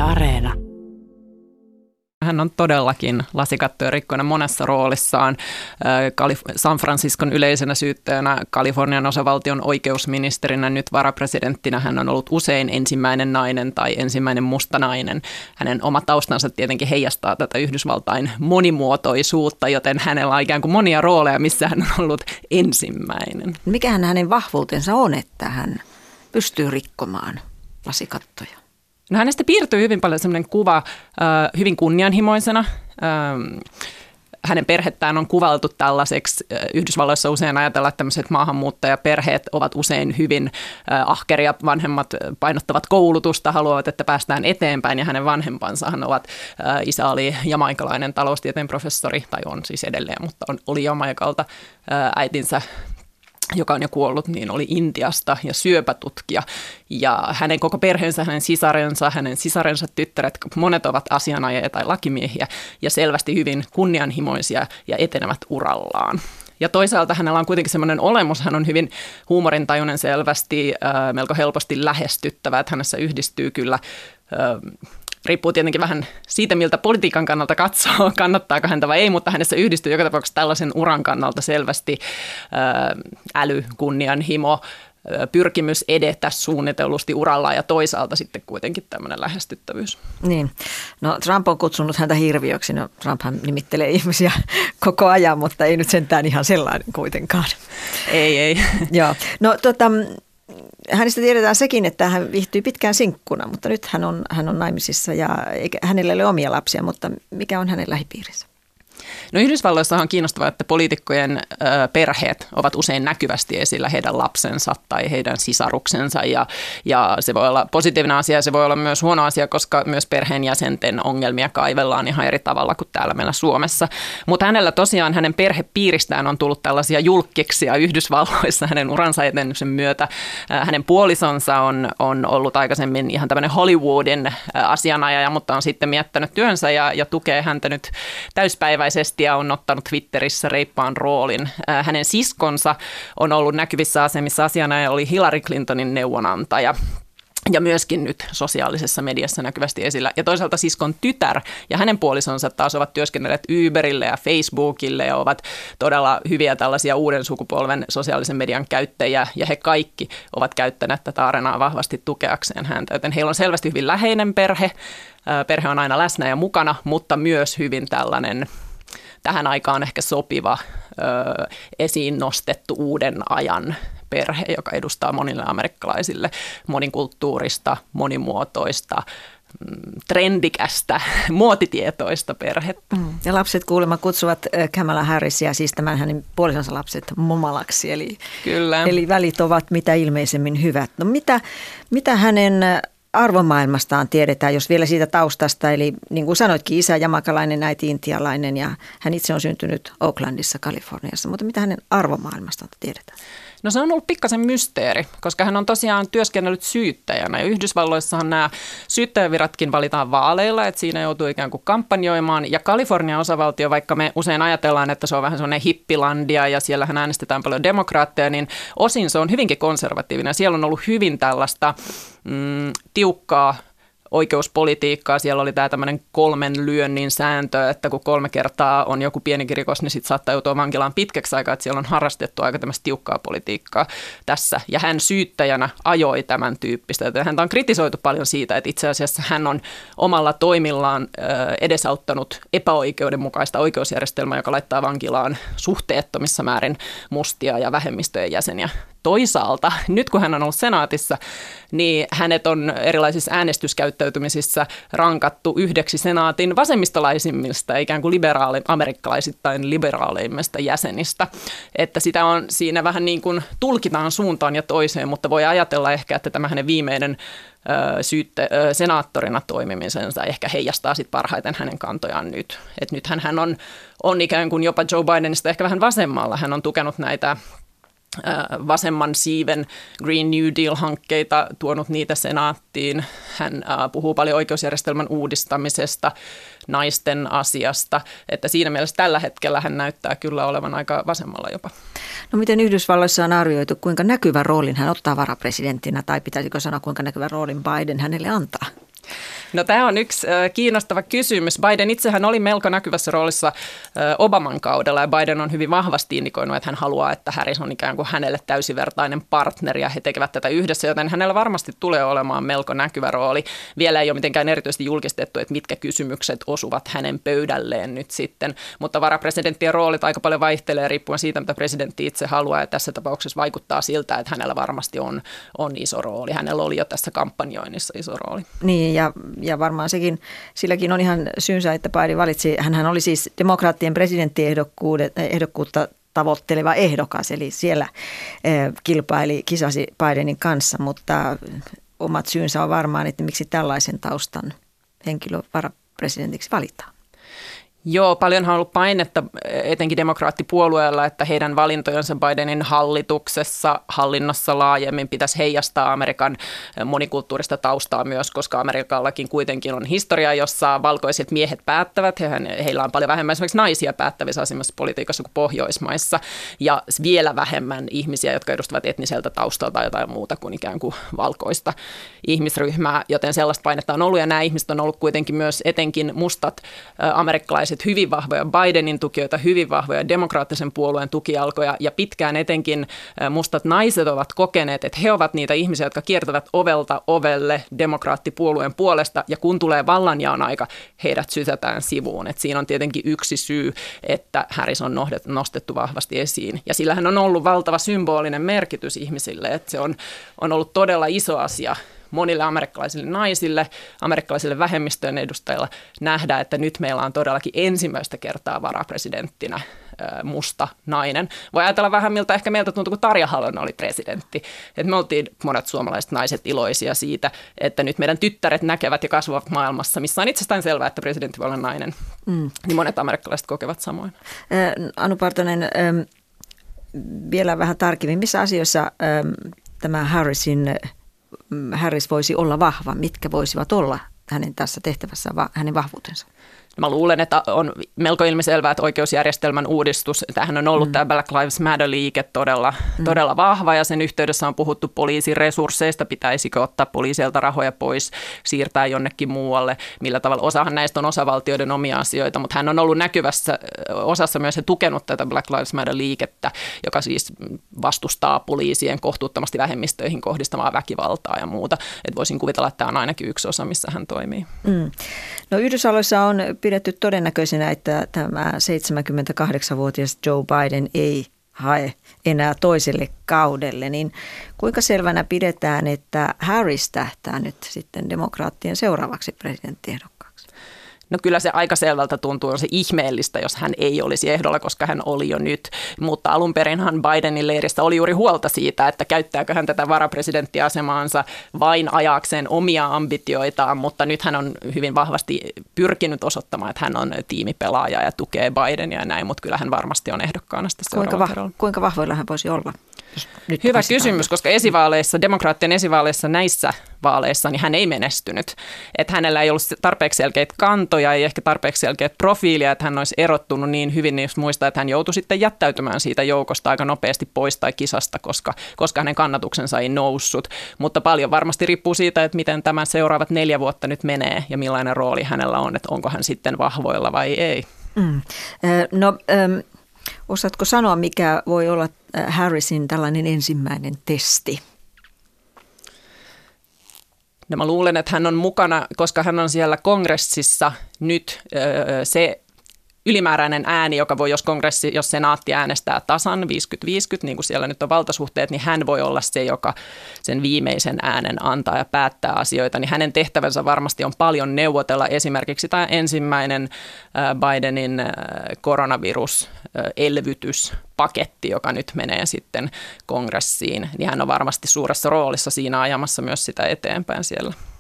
Areena. Hän on todellakin lasikattojen rikkoinen monessa roolissaan. San Franciscon yleisenä syyttäjänä, Kalifornian osavaltion oikeusministerinä, nyt varapresidenttinä. Hän on ollut usein ensimmäinen nainen tai ensimmäinen musta nainen. Hänen oma taustansa tietenkin heijastaa tätä Yhdysvaltain monimuotoisuutta, joten hänellä on ikään kuin monia rooleja, missä hän on ollut ensimmäinen. Mikähän hänen vahvuutensa on, että hän pystyy rikkomaan lasikattoja? No hänestä piirtyy hyvin paljon sellainen kuva hyvin kunnianhimoisena. Hänen perhettään on kuvailtu tällaiseksi. Yhdysvalloissa usein ajatellaan, että tämmöiset maahanmuuttajaperheet ovat usein hyvin ahkeria. Vanhemmat painottavat koulutusta, haluavat, että päästään eteenpäin, ja hänen vanhempansahan ovat, isä oli jamaikalainen taloustieteen professori, tai on siis edelleen, mutta oli Jamaikalta. Äitinsä, joka on jo kuollut, niin oli Intiasta ja syöpätutkija. Ja hänen koko perheensä, hänen sisarensa tyttäret, monet ovat asianajajia tai lakimiehiä ja selvästi hyvin kunnianhimoisia ja etenevät urallaan. Ja toisaalta hänellä on kuitenkin semmoinen olemus, hän on hyvin huumorintajuinen selvästi, melko helposti lähestyttävä, että hänessä yhdistyy kyllä. Riippuu tietenkin vähän siitä, miltä politiikan kannalta katsoo, kannattaako häntä vai ei, mutta hänessä yhdistyy joka tapauksessa tällaisen uran kannalta selvästi äly, kunnianhimo, pyrkimys edetä suunnitellusti urallaan ja toisaalta sitten kuitenkin tämmöinen lähestyttävyys. Niin. No Trump on kutsunut häntä hirviöksi. No Trumphan nimittelee ihmisiä koko ajan, mutta ei nyt sentään ihan sellainen kuitenkaan. Ei. Joo. No hänestä tiedetään sekin, että hän viihtyy pitkään sinkkuna, mutta nyt hän on naimisissa ja hänellä ei ole omia lapsia, mutta mikä on hänen lähipiirinsä? No Yhdysvalloissa on kiinnostavaa, että poliitikkojen perheet ovat usein näkyvästi esillä, heidän lapsensa tai heidän sisaruksensa, ja se voi olla positiivinen asia ja se voi olla myös huono asia, koska myös perheenjäsenten ongelmia kaivellaan ihan eri tavalla kuin täällä meillä Suomessa. Mutta hänellä tosiaan, hänen perhepiiristään on tullut tällaisia julkkiksia Yhdysvalloissa hänen uransa etenemisen myötä. Hänen puolisonsa on ollut aikaisemmin ihan tämmöinen Hollywoodin asianajaja, mutta on sitten miettänyt työnsä ja tukee häntä nyt täyspäiväisesti ja on ottanut Twitterissä reippaan roolin. Hänen siskonsa on ollut näkyvissä asemissa asianajaja, oli Hillary Clintonin neuvonantaja. Ja myöskin nyt sosiaalisessa mediassa näkyvästi esillä. Ja toisaalta siskon tytär ja hänen puolisonsa taas ovat työskennelleet Uberille ja Facebookille ja ovat todella hyviä tällaisia uuden sukupolven sosiaalisen median käyttäjiä. Ja he kaikki ovat käyttäneet tätä arenaa vahvasti tukeakseen häntä. Joten heillä on selvästi hyvin läheinen perhe. Perhe on aina läsnä ja mukana, mutta myös hyvin tällainen tähän aikaan ehkä sopiva, esiin nostettu uuden ajan perhe, joka edustaa monille amerikkalaisille monikulttuurista, monimuotoista, trendikästä, muotitietoista perhettä. Ja lapset kuulemma kutsuvat Kamala Harrisia, siis tämän hänen puolisonsa lapset, momalaksi, eli välit ovat mitä ilmeisemmin hyvät. No mitä hänen arvomaailmastaan tiedetään, jos vielä siitä taustasta, eli niin kuin sanoitkin, isä jamaikalainen, äiti intialainen ja hän itse on syntynyt Oaklandissa, Kaliforniassa, mutta mitä hänen arvomaailmastaan tiedetään? No se on ollut pikkasen mysteeri, koska hän on tosiaan työskennellyt syyttäjänä. Ja Yhdysvalloissahan nämä syyttäjäviratkin valitaan vaaleilla, että siinä joutuu ikään kuin kampanjoimaan. Ja Kalifornian osavaltio, vaikka me usein ajatellaan, että se on vähän sellainen hippilandia ja siellähän äänestetään paljon demokraatteja, niin osin se on hyvinkin konservatiivinen. Siellä on ollut hyvin tällaista tiukkaa oikeuspolitiikkaa. Siellä oli tämä tämmöinen 3 lyönnin sääntö, että kun 3 kertaa on joku pienikin rikos, niin sitten saattaa joutua vankilaan pitkäksi aikaa, että siellä on harrastettu aika tämmöistä tiukkaa politiikkaa tässä. Ja hän syyttäjänä ajoi tämän tyyppistä. Häntä on kritisoitu paljon siitä, että itse asiassa hän on omalla toimillaan edesauttanut epäoikeudenmukaista oikeusjärjestelmää, joka laittaa vankilaan suhteettomissa määrin mustia ja vähemmistöjen jäseniä. Toisaalta, nyt kun hän on ollut senaatissa, niin hänet on erilaisissa äänestyskäyttäytymisissä rankattu yhdeksi senaatin vasemmistolaisimmista, ikään kuin amerikkalaisittain liberaaleimmista jäsenistä. Että sitä on siinä vähän niin kuin tulkitaan suuntaan ja toiseen, mutta voi ajatella ehkä, että tämä hänen viimeinen senaattorina toimimisensa ehkä heijastaa sit parhaiten hänen kantojaan nyt. Et nythän hän on ikään kuin jopa Joe Bidenista ehkä vähän vasemmalla. Hän on tukenut näitä vasemman siiven Green New Deal-hankkeita, tuonut niitä senaattiin. Hän puhuu paljon oikeusjärjestelmän uudistamisesta, naisten asiasta, että siinä mielessä tällä hetkellä hän näyttää kyllä olevan aika vasemmalla jopa. No miten Yhdysvalloissa on arvioitu, kuinka näkyvän roolin hän ottaa varapresidenttinä, tai pitäisikö sanoa, kuinka näkyvän roolin Biden hänelle antaa? No tämä on yksi kiinnostava kysymys. Biden itsehän oli melko näkyvässä roolissa Obaman kaudella ja Biden on hyvin vahvasti indikoinut, että hän haluaa, että Harris on ikään kuin hänelle täysivertainen partneri ja he tekevät tätä yhdessä, joten hänellä varmasti tulee olemaan melko näkyvä rooli. Vielä ei ole mitenkään erityisesti julkistettu, että mitkä kysymykset osuvat hänen pöydälleen nyt sitten, mutta varapresidenttien roolit aika paljon vaihtelee riippuen siitä, mitä presidentti itse haluaa ja tässä tapauksessa vaikuttaa siltä, että hänellä varmasti on iso rooli. Hänellä oli jo tässä kampanjoinnissa iso rooli. Niin ja varmaan silläkin on ihan syynsä, että Biden valitsi, hänhän oli siis demokraattien presidenttiehdokkuutta tavoitteleva ehdokas, eli siellä kisasi Bidenin kanssa, mutta omat syynsä on varmaan, että miksi tällaisen taustan henkilö varapresidentiksi valitaan. Joo, paljonhan on ollut painetta etenkin demokraattipuolueella, että heidän valintojensa Bidenin hallinnossa laajemmin pitäisi heijastaa Amerikan monikulttuurista taustaa myös, koska Amerikallakin kuitenkin on historia, jossa valkoiset miehet päättävät. Heillä on paljon vähemmän esimerkiksi naisia päättävissä asemassa politiikassa kuin Pohjoismaissa ja vielä vähemmän ihmisiä, jotka edustavat etniseltä taustalta tai jotain muuta kuin ikään kuin valkoista ihmisryhmää, joten sellaista painetta on ollut ja nämä ihmiset on ollut kuitenkin myös etenkin mustat amerikkalaiset hyvin vahvoja Bidenin tukijoita, hyvin vahvoja demokraattisen puolueen tukijalkoja ja pitkään etenkin mustat naiset ovat kokeneet, että he ovat niitä ihmisiä, jotka kiertävät ovelta ovelle demokraattipuolueen puolesta ja kun tulee vallanjaon aika, heidät sysätään sivuun. Et siinä on tietenkin yksi syy, että Harris on nostettu vahvasti esiin ja sillähän on ollut valtava symbolinen merkitys ihmisille, että se on ollut todella iso asia monille amerikkalaisille naisille, amerikkalaisille vähemmistöjen edustajilla nähdä, että nyt meillä on todellakin ensimmäistä kertaa varapresidenttinä musta nainen. Voi ajatella vähän miltä ehkä meiltä tuntui, kun Tarja Halonen oli presidentti. Et me oltiin monet suomalaiset naiset iloisia siitä, että nyt meidän tyttäret näkevät ja kasvavat maailmassa, missä on itsestään selvää, että presidentti voi olla nainen. Niin monet amerikkalaiset kokevat samoin. Anu Partanen, vielä vähän tarkemmin, missä asioissa tämä Harris voisi olla vahva, mitkä voisivat olla hänen tässä tehtävässä hänen vahvuutensa? Mä luulen, että on melko ilmiselvää, että oikeusjärjestelmän uudistus, tämähän on ollut tämä Black Lives Matter-liike todella vahva ja sen yhteydessä on puhuttu poliisin resursseista, pitäisikö ottaa poliisilta rahoja pois, siirtää jonnekin muualle, millä tavalla osahan näistä on osavaltioiden omia asioita, mutta hän on ollut näkyvässä osassa myös tukenut tätä Black Lives Matter-liikettä, joka siis vastustaa poliisien kohtuuttomasti vähemmistöihin kohdistamaa väkivaltaa ja muuta. Et voisin kuvitella, että tämä on ainakin yksi osa, missä hän toimii. No Yhdysvalloissa on pidetty todennäköisenä, että tämä 78-vuotias Joe Biden ei hae enää toiselle kaudelle, niin kuinka selvänä pidetään, että Harris tähtää nyt sitten demokraattien seuraavaksi presidenttiehdokkaaksi? No kyllä se aika selvältä tuntuu, on se ihmeellistä, jos hän ei olisi ehdolla, koska hän oli jo nyt. Mutta alun perinhan Bidenin leiristä oli juuri huolta siitä, että käyttääkö hän tätä varapresidenttiasemaansa vain ajaakseen omia ambitioitaan, mutta nyt hän on hyvin vahvasti pyrkinyt osoittamaan, että hän on tiimipelaaja ja tukee Bidenia ja näin, mutta kyllä hän varmasti on ehdokkaana sitä seuraavalla kerralla. Kuinka vahvoilla hän voisi olla? Hyvä kysymys, koska demokraattien esivaaleissa näissä vaaleissa, niin hän ei menestynyt. Että hänellä ei ollut tarpeeksi selkeitä kantoja, ei ehkä tarpeeksi selkeitä profiilia, että hän olisi erottunut niin hyvin, niin jos muistaa, että hän joutui sitten jättäytymään siitä joukosta aika nopeasti pois tai kisasta, koska hänen kannatuksensa ei noussut. Mutta paljon varmasti riippuu siitä, että miten tämä seuraavat 4 vuotta nyt menee ja millainen rooli hänellä on, että onko hän sitten vahvoilla vai ei. Osaatko sanoa, mikä voi olla Harrisin tällainen ensimmäinen testi? No mä luulen, että hän on mukana, koska hän on siellä kongressissa nyt se ylimääräinen ääni, joka voi, jos senaatti äänestää tasan 50-50, niin kuin siellä nyt on valtasuhteet, niin hän voi olla se, joka sen viimeisen äänen antaa ja päättää asioita. Niin hänen tehtävänsä varmasti on paljon neuvotella esimerkiksi tämä ensimmäinen Bidenin koronavirus-elvytyspaketti, joka nyt menee sitten kongressiin, niin hän on varmasti suuressa roolissa siinä ajamassa myös sitä eteenpäin siellä.